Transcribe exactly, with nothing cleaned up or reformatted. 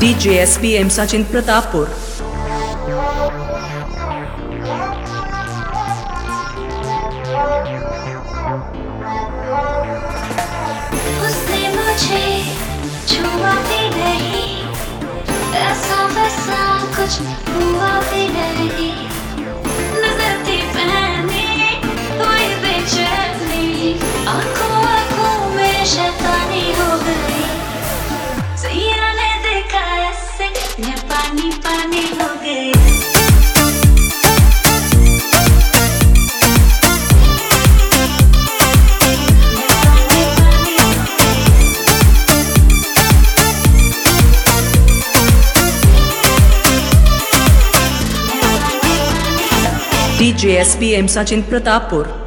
DJ SPM Sachin Pratappur. उसने मुझे छुआ भी नहीं, ऐसा वैसा कुछ हुआ भी नहीं। नजर थी पहनी हुई बेचैनी, आंखों आंखों में शैतानी हो गई। सैया ने देखा ऐसे, मैं पानी पानी हो गई। DJ SPM Sachin Pratappur.